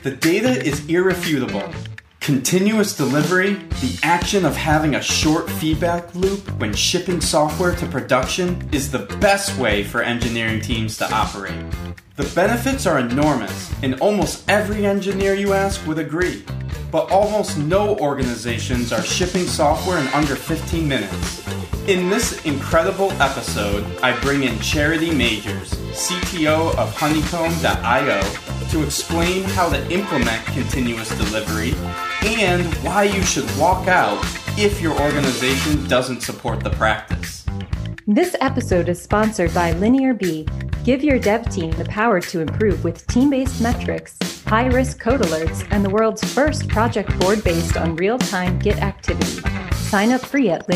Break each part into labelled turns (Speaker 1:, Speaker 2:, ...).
Speaker 1: The data is irrefutable. Continuous delivery, the action of having a short feedback loop when shipping software to production, is the best way for engineering teams to operate. The benefits are enormous, and almost every engineer you ask would agree. But almost no organizations are shipping software in under 15 minutes. In this incredible episode, I bring in Charity Majors, CTO of Honeycomb.io, to explain how to implement continuous delivery and why you should walk out if your organization doesn't support the practice.
Speaker 2: This episode is sponsored by LinearB. Give your dev team the power to improve with team-based metrics, high-risk code alerts, and the world's first project board based on real-time Git activity. Sign up free at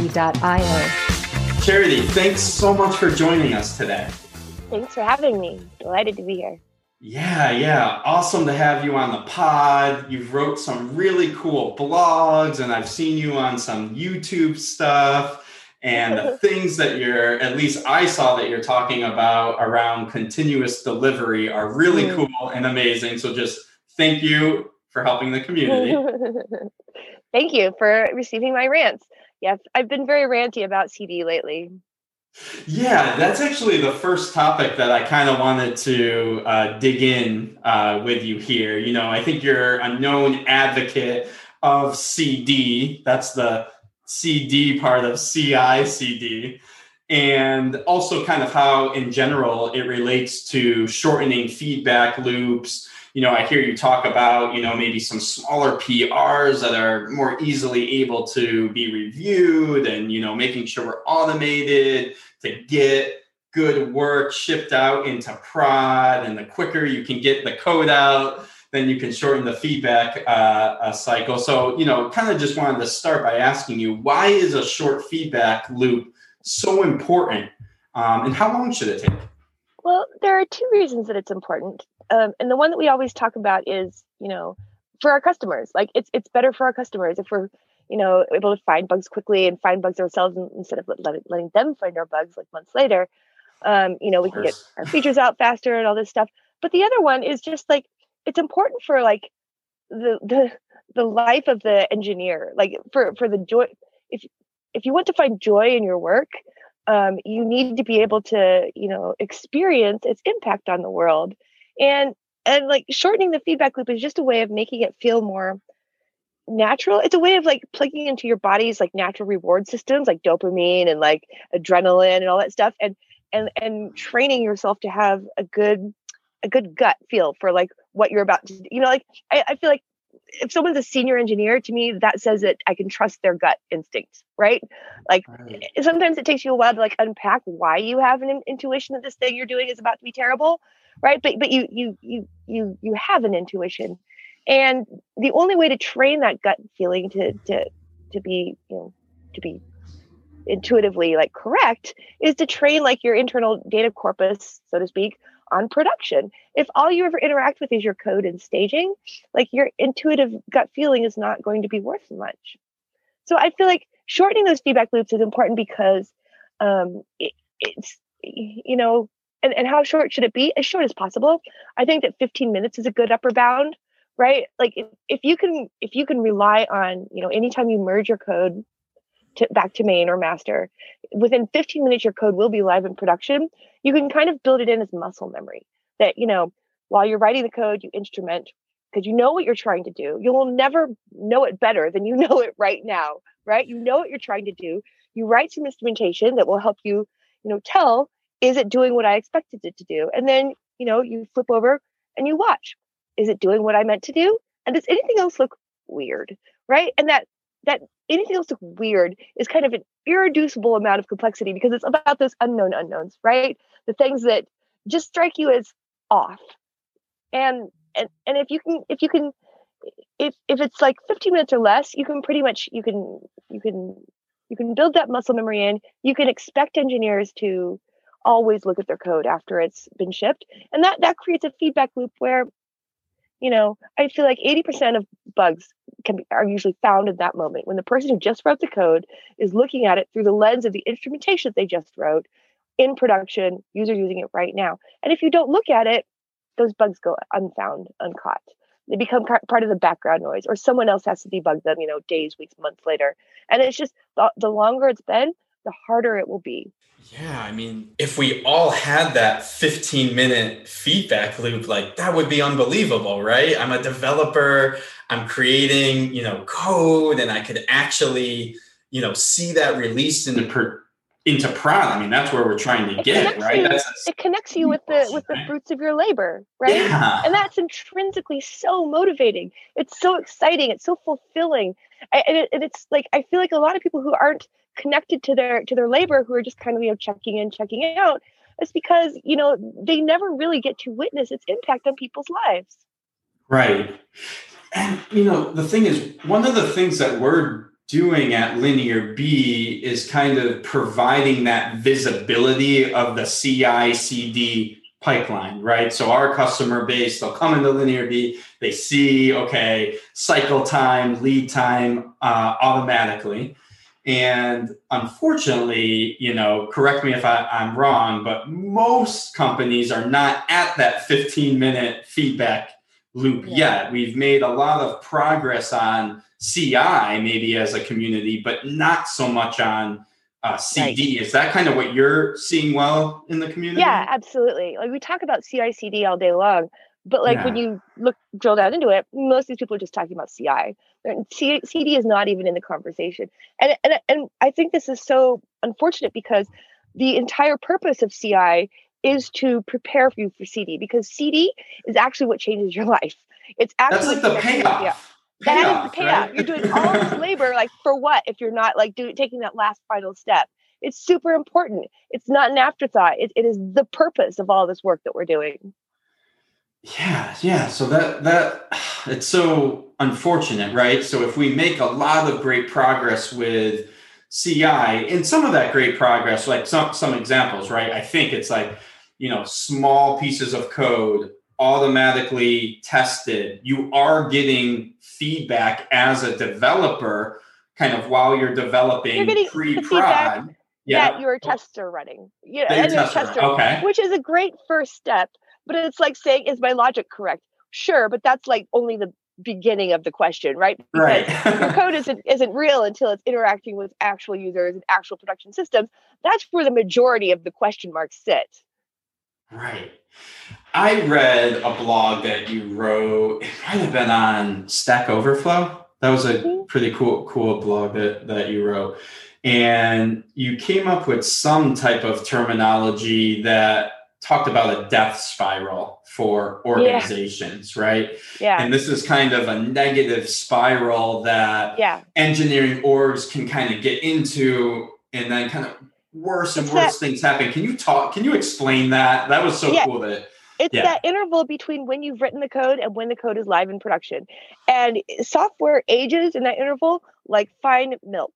Speaker 2: linearb.io.
Speaker 1: Charity, thanks so much for joining us today.
Speaker 3: Thanks for having me. Delighted to be here.
Speaker 1: Yeah. Awesome to have you on the pod. You've wrote some really cool blogs, and I've seen you on some YouTube stuff. And the things that at least I saw that you're talking about around continuous delivery are really cool and amazing. So just thank you for helping the community.
Speaker 3: Thank you for receiving my rants. Yes, I've been very ranty about CD lately.
Speaker 1: Yeah, that's actually the first topic that I kind of wanted to dig in with you here. You know, I think you're a known advocate of CD. That's the CD part of CI/CD, and also kind of how in general it relates to shortening feedback loops. You know, I hear you talk about, you know, maybe some smaller PRs that are more easily able to be reviewed and, you know, making sure we're automated to get good work shipped out into prod. And the quicker you can get the code out, then you can shorten the feedback cycle. So, you know, kind of just wanted to start by asking you, why is a short feedback loop so important? And how long should it take?
Speaker 3: Well, there are two reasons that it's important. And the one that we always talk about is, you know, for our customers. Like it's better for our customers if we're, you know, able to find bugs quickly and find bugs ourselves instead of letting them find our bugs like months later. You know, we can get our features out faster and all this stuff. But the other one is just like, it's important for like the life of the engineer, like for the joy. If you want to find joy in your work, you need to be able to, you know, experience its impact on the world. And like shortening the feedback loop is just a way of making it feel more natural. It's a way of like plugging into your body's like natural reward systems, like dopamine and like adrenaline and all that stuff, and training yourself to have a good gut feel for like what you're about to do. You know, like I feel like if someone's a senior engineer, to me, that says that I can trust their gut instinct, right? Like sometimes it takes you a while to like unpack why you have an intuition that this thing you're doing is about to be terrible, right? But you have an intuition, and the only way to train that gut feeling to be, you know, to be intuitively like correct is to train like your internal data corpus, so to speak, on production. If all you ever interact with is your code and staging, like your intuitive gut feeling is not going to be worth much. So I feel like shortening those feedback loops is important because it's, you know, and how short should it be? As short as possible. I think that 15 minutes is a good upper bound, right? Like if you can rely on, you know, anytime you merge your code back to main or master, within 15 minutes, your code will be live in production. You can kind of build it in as muscle memory that, you know, while you're writing the code, you instrument because you know what you're trying to do. You will never know it better than you know it right now, right? You know what you're trying to do. You write some instrumentation that will help you, you know, tell, is it doing what I expected it to do? And then, you know, you flip over and you watch. Is it doing what I meant to do? And does anything else look weird, right? And that anything else look weird is kind of an irreducible amount of complexity because it's about those unknown unknowns, right? The things that just strike you as off. And if it's like 15 minutes or less, you can pretty much you can build that muscle memory in. You can expect engineers to always look at their code after it's been shipped, and that creates a feedback loop where, you know, I feel like 80% of bugs are usually found in that moment when the person who just wrote the code is looking at it through the lens of the instrumentation they just wrote in production, users using it right now. And if you don't look at it, those bugs go unfound, uncaught. They become part of the background noise, or someone else has to debug them, days, weeks, months later. And it's just the longer it's been, the harder it will be.
Speaker 1: Yeah, I mean, if we all had that 15-minute feedback loop, like that would be unbelievable, right? I'm a developer, I'm creating, code, and I could actually, see that released into prod. I mean, that's where we're trying to get, right?
Speaker 3: It connects you with the fruits of your labor, right?
Speaker 1: Yeah.
Speaker 3: And that's intrinsically so motivating. It's so exciting. It's so fulfilling. And it's like, I feel like a lot of people who aren't connected to their labor, who are just kind of, checking in, checking out, it's because, they never really get to witness its impact on people's lives.
Speaker 1: Right. And, the thing is, one of the things that we're doing at Linear B is kind of providing that visibility of the CI/CD pipeline, right? So our customer base, they'll come into Linear B, they see, okay, cycle time, lead time automatically. And unfortunately, correct me if I'm wrong, but most companies are not at that 15-minute feedback loop yet. We've made a lot of progress on CI, maybe as a community, but not so much on CD. Right. Is that kind of what you're seeing well in the community?
Speaker 3: Yeah, absolutely. Like we talk about CI/CD all day long, but when you drill down into it, most of these people are just talking about CI. CD is not even in the conversation. And I think this is so unfortunate because the entire purpose of CI is to prepare you for CD, because CD is actually what changes your life. It's actually
Speaker 1: that's like the payoff.
Speaker 3: That is the payoff. Right? You're doing all this labor, for what if you're not taking that last final step? It's super important. It's not an afterthought. It is the purpose of all this work that we're doing.
Speaker 1: Yeah. So that it's so unfortunate, right? So if we make a lot of great progress with CI, and some of that great progress, like some examples, right? I think it's like, small pieces of code automatically tested. You are getting feedback as a developer, kind of while you're developing.
Speaker 3: You're getting
Speaker 1: pre-prod.
Speaker 3: That your tests are running.
Speaker 1: Okay.
Speaker 3: Which is a great first step. But it's like saying, is my logic correct? Sure, but that's only the beginning of the question, right? Because your code isn't real until it's interacting with actual users and actual production systems. That's where the majority of the question marks sit.
Speaker 1: Right. I read a blog that you wrote. It might have been on Stack Overflow. That was a pretty cool blog that you wrote. And you came up with some type of terminology that talked about a death spiral for organizations, right?
Speaker 3: Yeah.
Speaker 1: And this is kind of a negative spiral that engineering orgs can kind of get into, and then kind of worse and worse things happen. Can you explain that? That was so cool that
Speaker 3: it's that interval between when you've written the code and when the code is live in production. And software ages in that interval like fine milk.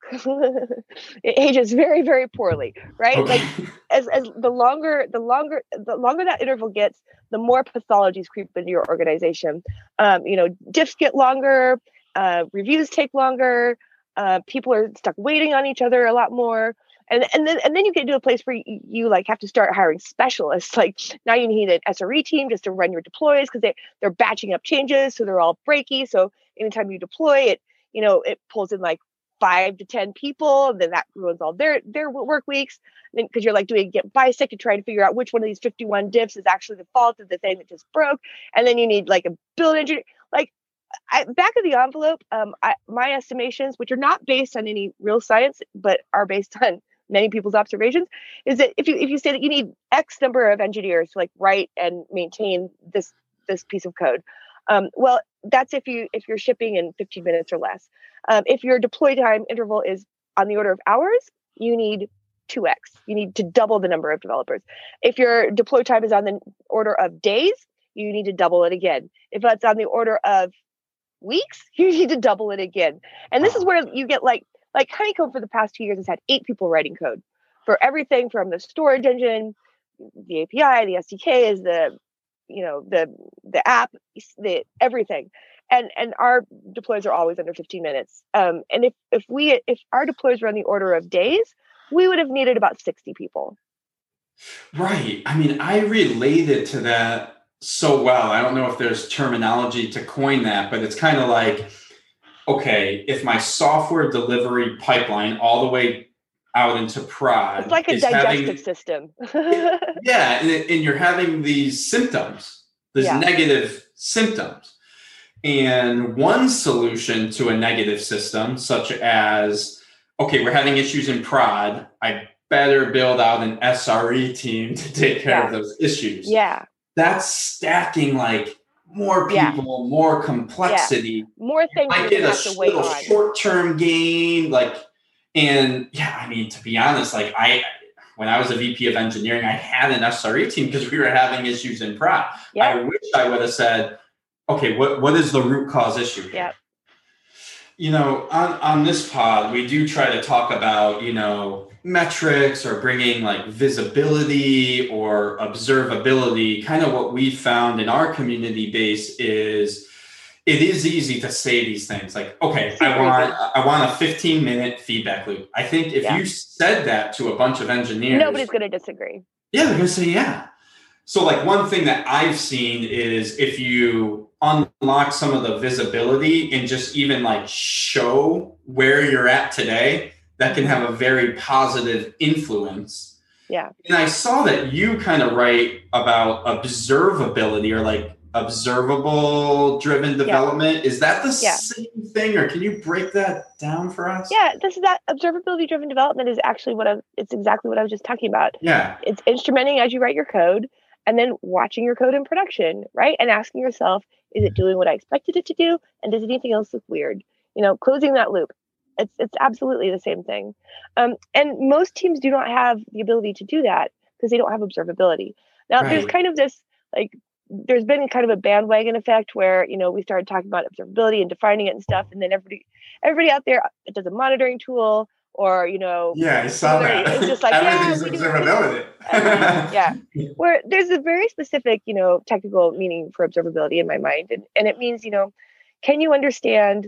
Speaker 3: It ages very, very poorly, right?
Speaker 1: Okay.
Speaker 3: As the longer that interval gets, the more pathologies creep into your organization. Diffs get longer, reviews take longer, people are stuck waiting on each other a lot more. And then you get to a place where you have to start hiring specialists. Like now you need an SRE team just to run your deploys because they're batching up changes, so they're all breaky. So anytime you deploy it, it pulls in 5 to 10 people, and then that ruins all their work weeks. Because you're doing Git bisect to try to figure out which one of these 51 diffs is actually the fault of the thing that just broke. And then you need a build engineer. Back of the envelope, my estimations, which are not based on any real science, but are based on many people's observations, is that if you say that you need X number of engineers to write and maintain this piece of code, well, that's if you're shipping in 15 minutes or less. If your deploy time interval is on the order of hours, you need 2x. You need to double the number of developers. If your deploy time is on the order of days, you need to double it again. If that's on the order of weeks, you need to double it again. And this is where you get like Honeycomb for the past 2 years has had 8 people writing code for everything from the storage engine, the API, the SDK is the app, everything. And our deploys are always under 15 minutes. And if our deploys were on the order of days, we would have needed about 60 people.
Speaker 1: Right. I mean, I related to that so well. I don't know if there's terminology to coin that, but it's kind of like, okay, if my software delivery pipeline all the way out into prod,
Speaker 3: it's like a digestive system.
Speaker 1: Yeah, and you're having these symptoms, these negative symptoms. And one solution to a negative system, such as, okay, we're having issues in prod, I better build out an SRE team to take care of those issues.
Speaker 3: Yeah.
Speaker 1: That's stacking like more people, more complexity,
Speaker 3: more things.
Speaker 1: I get a little short-term gain, and I mean, to be honest, when I was a VP of engineering, I had an SRE team because we were having issues in prod. Yeah. I wish I would have said, okay, what is the root cause issue?
Speaker 3: Yeah.
Speaker 1: On this pod, we do try to talk about, metrics or bringing like visibility or observability. Kind of what we found in our community base is it is easy to say these things like, okay, I want a 15-minute feedback loop. I think if you said that to a bunch of engineers,
Speaker 3: nobody's going to disagree.
Speaker 1: Yeah, they're going to say, yeah. So like one thing that I've seen is if you unlock some of the visibility and just even like show where you're at today, that can have a very positive influence.
Speaker 3: Yeah.
Speaker 1: And I saw that you kind of write about observability or like observable driven development. Is that the same thing, or can you break that down for us?
Speaker 3: Yeah, that observability driven development is actually it's exactly what I was just talking about.
Speaker 1: Yeah.
Speaker 3: It's instrumenting as you write your code and then watching your code in production, right? And asking yourself, is it doing what I expected it to do? And does anything else look weird? Closing that loop. It's absolutely the same thing. And most teams do not have the ability to do that because they don't have observability. Now, there's kind of this, there's been kind of a bandwagon effect where, we started talking about observability and defining it and stuff. And then everybody out there does a monitoring tool or,
Speaker 1: Yeah, I saw that.
Speaker 3: It's just like,
Speaker 1: everything's observability.
Speaker 3: Where there's a very specific, technical meaning for observability in my mind. And it means, can you understand,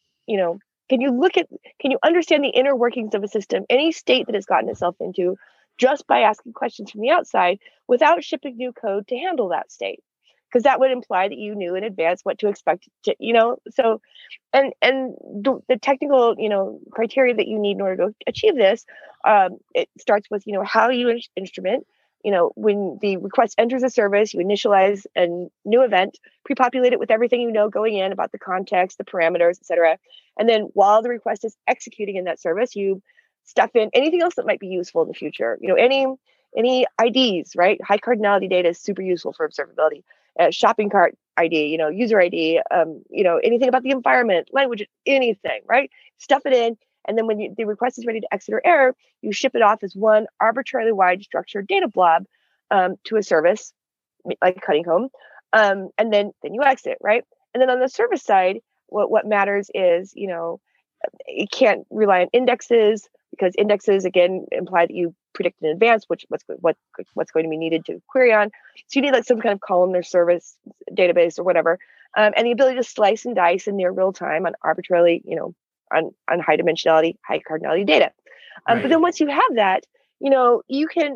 Speaker 3: can you understand the inner workings of a system, any state that it's gotten itself into, just by asking questions from the outside without shipping new code to handle that state? Because that would imply that you knew in advance what to expect to, so, and the technical, criteria that you need in order to achieve this, it starts with, how you instrument. When the request enters a service, you initialize a new event, pre-populate it with everything going in about the context, the parameters, et cetera. And then while the request is executing in that service, you stuff in anything else that might be useful in the future. Any IDs, right? High cardinality data is super useful for observability. Shopping cart ID, user ID, anything about the environment, language, anything, right? Stuff it in. And then when the request is ready to exit or error, you ship it off as one arbitrarily wide structured data blob to a service, like Honeycomb. And then you exit, right? And then on the service side, what matters is, it can't rely on indexes because indexes, again, imply that you predict in advance what's going to be needed to query on. So you need like some kind of columnar service database or whatever. And the ability to slice and dice in near real time on arbitrarily, on high dimensionality, high cardinality data. But then once you have that, you can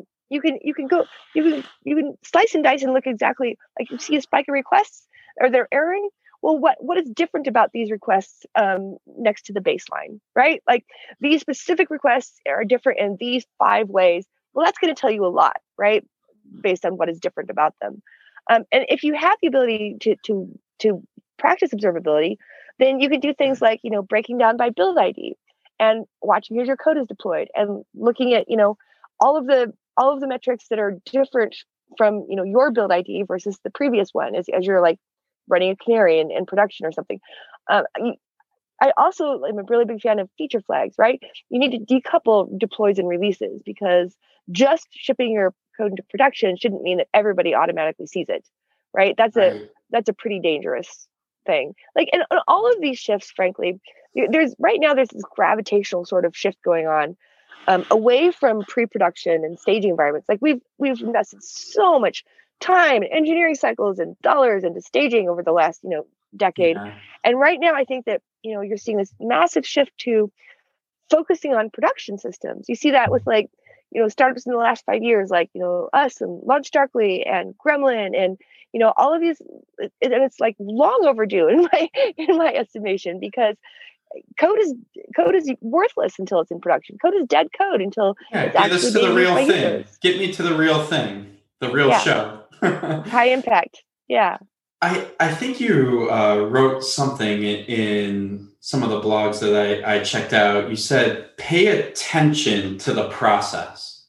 Speaker 3: slice and dice and look exactly like you see a spike of requests or they're erroring. Well, what is different about these requests next to the baseline, right? Like these specific requests are different in these 5 ways. Well, that's going to tell you a lot, right? Based on what is different about them. And if you have the ability to practice observability, then you can do things like, breaking down by build ID and watching as your code is deployed and looking at, all of the metrics that are different from, your build ID versus the previous one as you're like running a canary in production or something. I also am a really big fan of feature flags, right? You need to decouple deploys and releases because just shipping your code into production shouldn't mean that everybody automatically sees it, right? That's a pretty dangerous thing. Like, and all of these shifts, frankly, there's this gravitational sort of shift going on away from pre-production and staging environments. Like we've invested so much time and engineering cycles and dollars into staging over the last, decade. Yeah. And right now, I think that, you're seeing this massive shift to focusing on production systems. You see that with like, startups in the last 5 years, like, us and LaunchDarkly and Gremlin and, all of these, and it's like long overdue in my estimation, because code is worthless until it's in production. Code is dead code until it's
Speaker 1: get us
Speaker 3: actually
Speaker 1: to the
Speaker 3: being
Speaker 1: real
Speaker 3: used by
Speaker 1: thing.
Speaker 3: users.
Speaker 1: Get me to the real thing, the real show.
Speaker 3: High impact. Yeah.
Speaker 1: I think you wrote something in some of the blogs that I checked out. You said, pay attention to the process.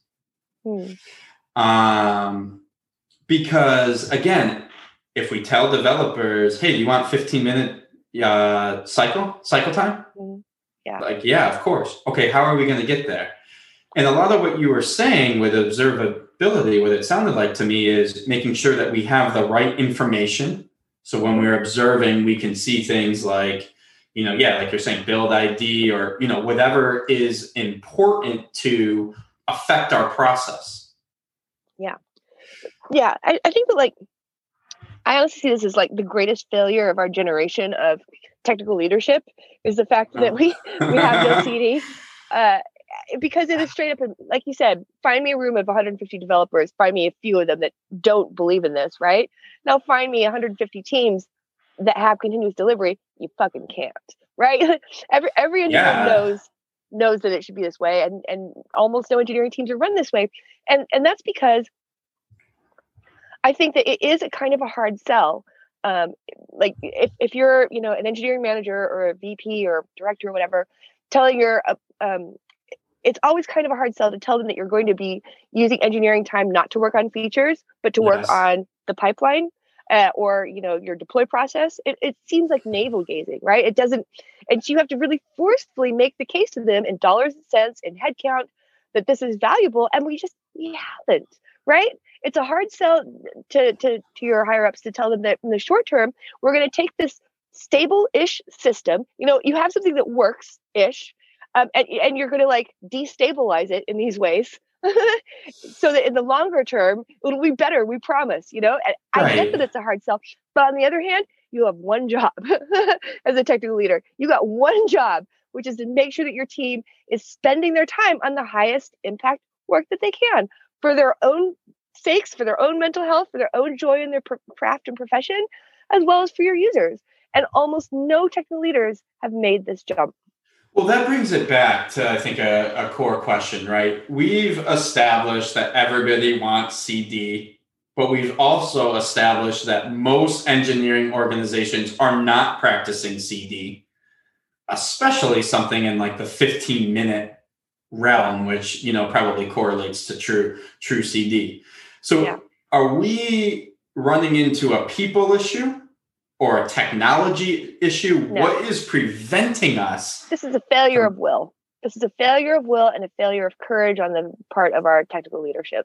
Speaker 1: Because again, if we tell developers, hey, do you want 15-minute cycle time?
Speaker 3: Yeah.
Speaker 1: Like, yeah, of course. Okay, how are we going to get there? And a lot of what you were saying with observability, what it sounded like to me, is making sure that we have the right information. So when we're observing, we can see things like, like you're saying, build ID, or, whatever is important to affect our process.
Speaker 3: Yeah. Yeah. I think that, I honestly see this as the greatest failure of our generation of technical leadership is the fact that we have no CD. Because it is straight up, like you said, find me a room of 150 developers, find me a few of them that don't believe in this, right? Now find me 150 teams that have continuous delivery. You fucking can't, right? Every engineer knows that it should be this way, and almost no engineering teams are run this way. And that's because I think that it is a kind of a hard sell. If you're, an engineering manager or a VP or director or whatever, telling your it's always kind of a hard sell to tell them that you're going to be using engineering time not to work on features, but to work on the pipeline or, your deploy process. It seems like navel gazing, right? It doesn't, and you have to really forcefully make the case to them in dollars and cents and headcount that this is valuable. And we haven't, right? It's a hard sell to your higher ups to tell them that in the short term, we're going to take this stable-ish system. You have something that works-ish. And you're going to destabilize it in these ways so that in the longer term, it'll be better. We promise, And I get that it's a hard sell, but on the other hand, you have one job as a technical leader. You got one job, which is to make sure that your team is spending their time on the highest impact work that they can for their own sakes, for their own mental health, for their own joy in their craft and profession, as well as for your users. And almost no technical leaders have made this jump.
Speaker 1: Well, that brings it back to, I think, a core question, right? We've established that everybody wants CD, but we've also established that most engineering organizations are not practicing CD, especially something in the 15-minute realm, which, probably correlates to true CD. So Are we running into a people issue or a technology issue? No. What is preventing us?
Speaker 3: This is a failure of will. This is a failure of will and a failure of courage on the part of our technical leadership.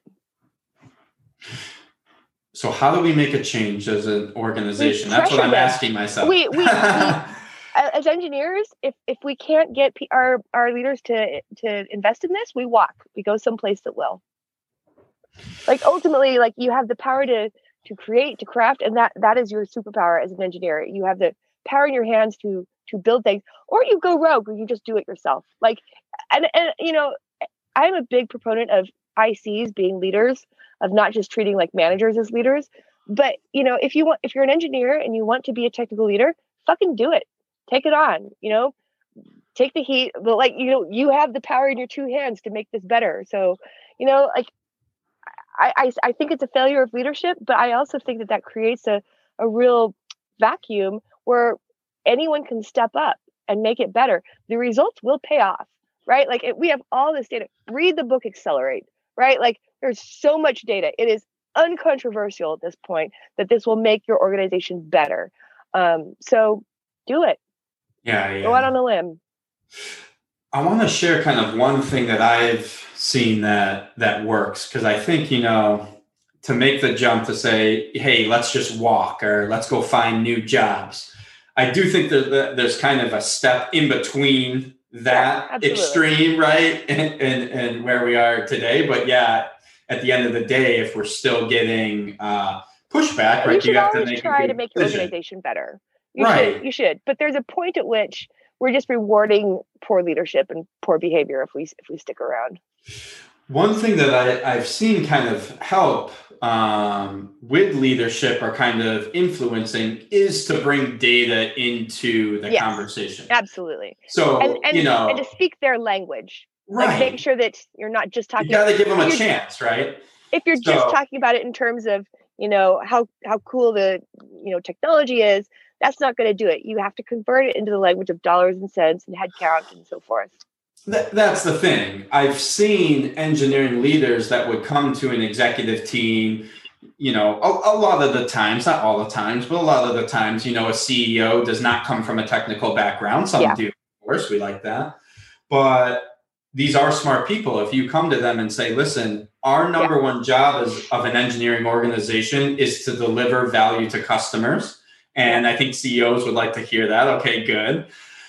Speaker 1: So how do we make a change as an organization? That's what I'm asking myself.
Speaker 3: We as engineers, if we can't get our leaders to invest in this, we walk. We go someplace that will. Ultimately, you have the power to create, to craft, and that is your superpower as an engineer. You have the power in your hands to build things, or you go rogue, or you just do it yourself. I'm a big proponent of ICs being leaders, of not just treating managers as leaders. But if you're an engineer and you want to be a technical leader, fucking do it. Take it on. Take the heat. But you have the power in your two hands to make this better. So, I think it's a failure of leadership, but I also think that creates a real vacuum where anyone can step up and make it better. The results will pay off, right? We have all this data. Read the book Accelerate, right? There's so much data. It is uncontroversial at this point that this will make your organization better. So do it.
Speaker 1: Yeah.
Speaker 3: Go out on a limb.
Speaker 1: I want to share kind of one thing that I've seen that works, because I think, to make the jump to say, hey, let's just walk, or let's go find new jobs. I do think that there's kind of a step in between that extreme, right? And where we are today. But at the end of the day, if we're still getting pushback, right?
Speaker 3: You have to try to make your organization better. You should. But there's a point at which we're just rewarding poor leadership and poor behavior if we stick around.
Speaker 1: One thing that I've seen kind of help with leadership or kind of influencing is to bring data into the
Speaker 3: Yes,
Speaker 1: conversation.
Speaker 3: absolutely. And
Speaker 1: So,
Speaker 3: and to speak their language. Like make
Speaker 1: right.
Speaker 3: sure that you're not just
Speaker 1: You
Speaker 3: talking
Speaker 1: got to give them
Speaker 3: if
Speaker 1: a
Speaker 3: you're
Speaker 1: chance, right?
Speaker 3: if you're just
Speaker 1: So,
Speaker 3: talking about it in terms of, how cool the, technology is, that's not going to do it. You have to convert it into the language of dollars and cents and headcount and so forth.
Speaker 1: that's the thing. I've seen engineering leaders that would come to an executive team, a lot of the times, not all the times, but a lot of the times, a CEO does not come from a technical background. Some
Speaker 3: Yeah.
Speaker 1: do, of course, we like that. But these are smart people. If you come to them and say, listen, our
Speaker 3: Yeah.
Speaker 1: number one job as of an engineering organization is to deliver value to customers. And I think CEOs would like to hear that. Okay, good.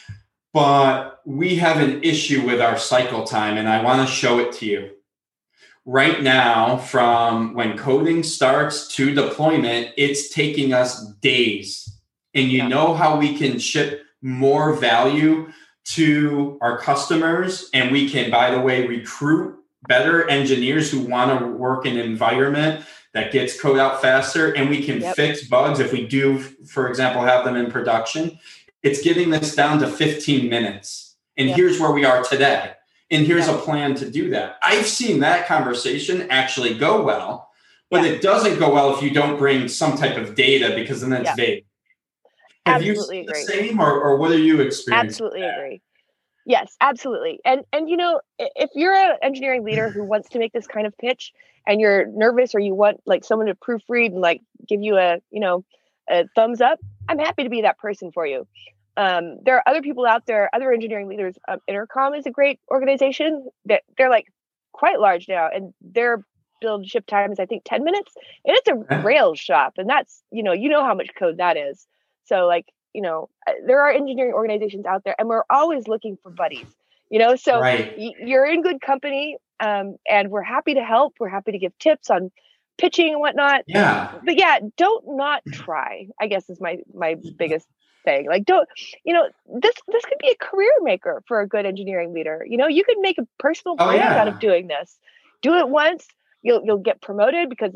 Speaker 1: But we have an issue with our cycle time, and I want to show it to you. Right now, from when coding starts to deployment, it's taking us days. And you know how we can ship more value to our customers, and we can, by the way, recruit better engineers who want to work in an environment that gets code out faster, and we can fix bugs if we do, for example, have them in production. It's getting this down to 15 minutes. And here's where we are today. And here's a plan to do that. I've seen that conversation actually go well, but it doesn't go well if you don't bring some type of data, because then it's vague. Have you seen the same, or what are you experiencing?
Speaker 3: Absolutely agree. Yes, absolutely. And if you're an engineering leader who wants to make this kind of pitch and you're nervous, or you want like someone to proofread and like give you a thumbs up, I'm happy to be that person for you. There are other people out there, other engineering leaders. Intercom is a great organization that they're like quite large now, and their build ship time is I think 10 minutes, and it's a Rails shop, and that's how much code that is. So like there are engineering organizations out there, and we're always looking for buddies. So you're in good company, and we're happy to help. We're happy to give tips on pitching and whatnot.
Speaker 1: Yeah.
Speaker 3: But don't not try, I guess, is my biggest thing. Like, don't, this could be a career maker for a good engineering leader. You could make a personal brand out of doing this. Do it once, you'll get promoted because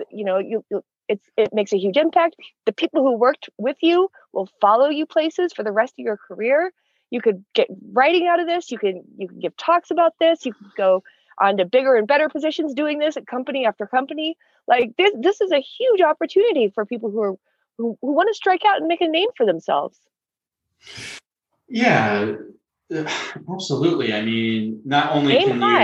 Speaker 3: it makes a huge impact. The people who worked with you will follow you places for the rest of your career. You could get writing out of this. You can give talks about this. You could go on to bigger and better positions doing this at company after company. Like this is a huge opportunity for people who want to strike out and make a name for themselves.
Speaker 1: Yeah, absolutely. I mean, not only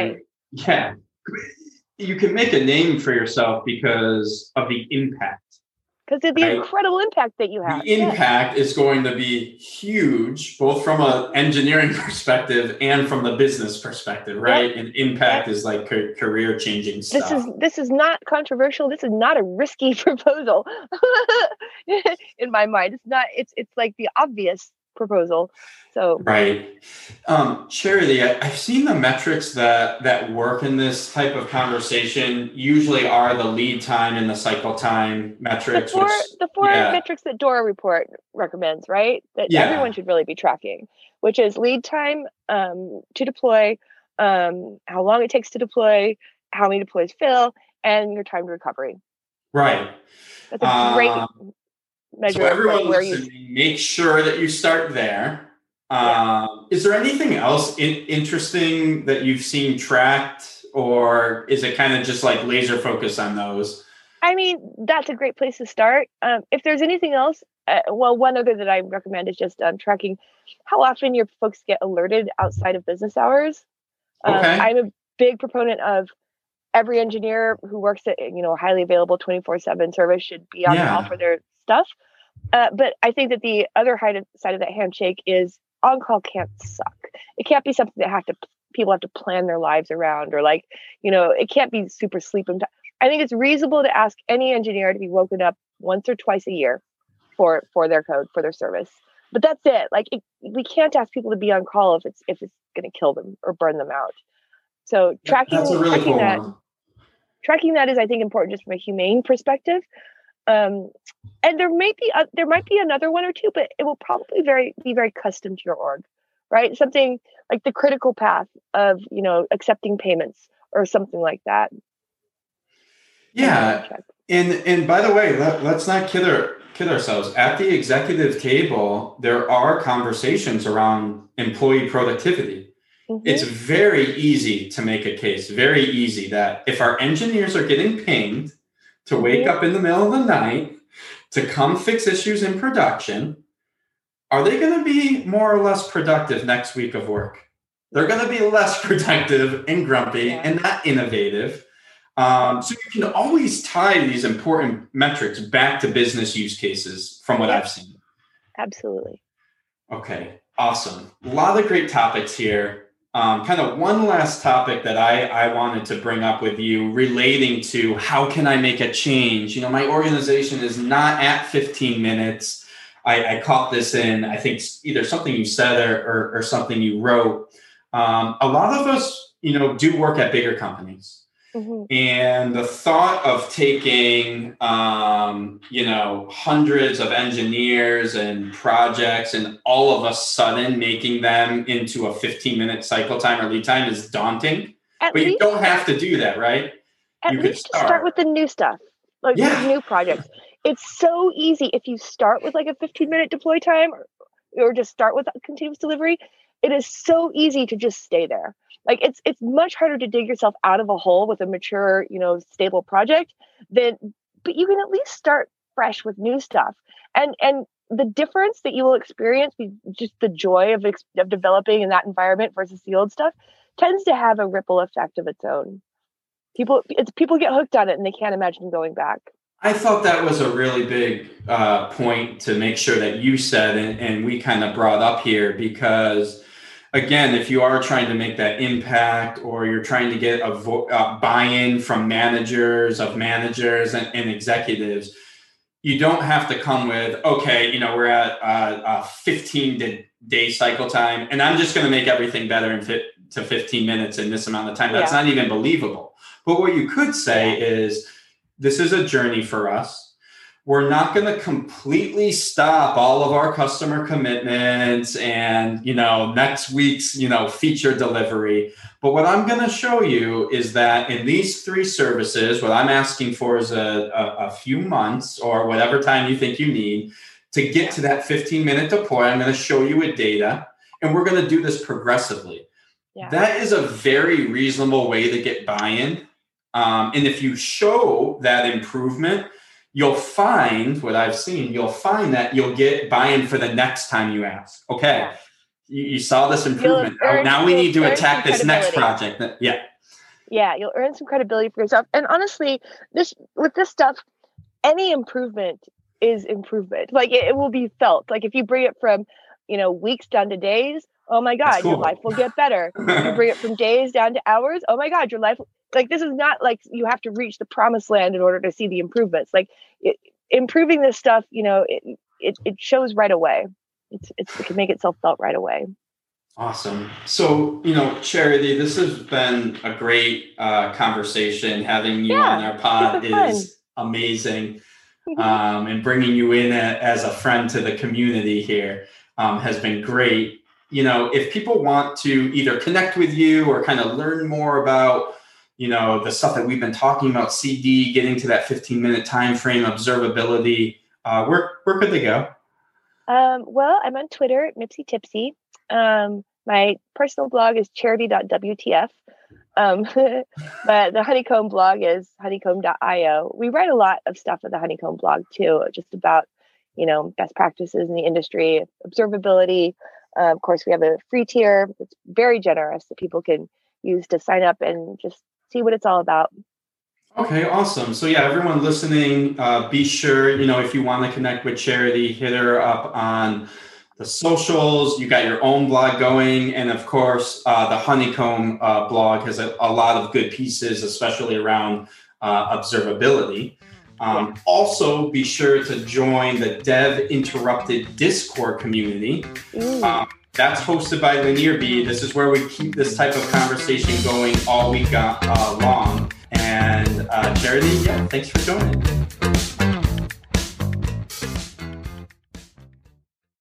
Speaker 1: you can make a name for yourself because of the impact.
Speaker 3: Because of the incredible impact that you have.
Speaker 1: The impact is going to be huge, both from an engineering perspective and from the business perspective, right? And impact is like career-changing stuff.
Speaker 3: This is not controversial. This is not a risky proposal in my mind. It's not. It's like the obvious proposal. So
Speaker 1: Charity, I've seen the metrics that work in this type of conversation usually are the lead time and the cycle time metrics.
Speaker 3: The four metrics that Dora Report recommends, right? That everyone should really be tracking, which is lead time to deploy, how long it takes to deploy, how many deploys fill, and your time to recovery.
Speaker 1: Right.
Speaker 3: That's a great measure.
Speaker 1: So everyone listening, make sure that you start there. Is there anything else interesting that you've seen tracked, or is it kind of just like laser focus on those?
Speaker 3: I mean, that's a great place to start. If there's anything else, one other that I recommend is just tracking how often your folks get alerted outside of business hours. I'm a big proponent of every engineer who works at a highly available 24/7 service should be on call for their stuff. But I think that the other side of that handshake is on-call can't suck. It can't be something that people have to plan their lives around, or it can't be super sleeping. I think it's reasonable to ask any engineer to be woken up once or twice a year for their code, for their service. But that's it. Like we can't ask people to be on call if it's going to kill them or burn them out. So tracking that is, I think, important just from a humane perspective. And there might be another one or two, but it will probably be very custom to your org, right? Something like the critical path of accepting payments, or something like that.
Speaker 1: Yeah. And by the way, let's not kid ourselves. At the executive table, there are conversations around employee productivity. Mm-hmm. It's very easy to make a case, very easy, that if our engineers are getting pinged to wake up in the middle of the night to come fix issues in production, are they going to be more or less productive next week of work? They're going to be less productive and grumpy and not innovative. So you can always tie these important metrics back to business use cases from what I've seen.
Speaker 3: Absolutely.
Speaker 1: Okay, awesome. A lot of great topics here. Kind of one last topic that I wanted to bring up with you relating to how can I make a change? My organization is not at 15 minutes. I caught this in, I think, either something you said or something you wrote. A lot of us, do work at bigger companies. Mm-hmm. And the thought of taking, hundreds of engineers and projects and all of a sudden making them into a 15-minute cycle time or lead time is daunting. But you don't have to do that, right?
Speaker 3: At least start with the new stuff, with new projects. It's so easy if you start with like a 15-minute deploy time or just start with continuous delivery. It is so easy to just stay there. Like it's much harder to dig yourself out of a hole with a mature, stable project but you can at least start fresh with new stuff. And the difference that you will experience, just the joy of developing in that environment versus the old stuff, tends to have a ripple effect of its own. People get hooked on it and they can't imagine going back.
Speaker 1: I thought that was a really big point to make sure that you said and we kind of brought up here, because again, if you are trying to make that impact or you're trying to get a buy-in from managers and executives, you don't have to come with, okay, we're at a 15-day cycle time and I'm just going to make everything better in to 15 minutes in this amount of time. That's not even believable. But what you could say is, this is a journey for us. We're not going to completely stop all of our customer commitments and, next week's, feature delivery. But what I'm going to show you is that in these 3 services, what I'm asking for is a few months or whatever time you think you need to get to that 15-minute deploy. I'm going to show you with data, and we're going to do this progressively. Yeah. That is a very reasonable way to get buy-in. And if you show that improvement, you'll find that you'll get buy-in for the next time you ask. Okay, you saw this improvement. Now we need to attack this next project.
Speaker 3: Yeah, you'll earn some credibility for yourself. And honestly, with this stuff, any improvement is improvement. Like it will be felt. Like if you bring it from, weeks down to days, oh my God, cool. Your life will get better. If you bring it from days down to hours, oh my God, your life. Like this is not like you have to reach the promised land in order to see the improvements. Like improving this stuff, it shows right away. It can make itself felt right away.
Speaker 1: Awesome. So, Charity, this has been a great conversation. Having you on our pod is amazing. And bringing you in as a friend to the community here has been great. If people want to either connect with you or kind of learn more about the stuff that we've been talking about, CD, getting to that 15-minute time frame, observability, where could they go?
Speaker 3: Well, I'm on Twitter at Nipsey Tipsy. My personal blog is charity.wtf. But the Honeycomb blog is honeycomb.io. We write a lot of stuff at the Honeycomb blog too, just about, best practices in the industry, observability. Of course, we have a free tier that's very generous that people can use to sign up and just see what it's all about.
Speaker 1: Okay, awesome. So everyone listening, be sure, if you want to connect with Charity, hit her up on the socials. You got your own blog going. And of course, the Honeycomb blog has a lot of good pieces, especially around observability. Also, be sure to join the Dev Interrupted Discord community. That's hosted by LinearB. This is where we keep this type of conversation going all week long. And Charity, thanks for joining.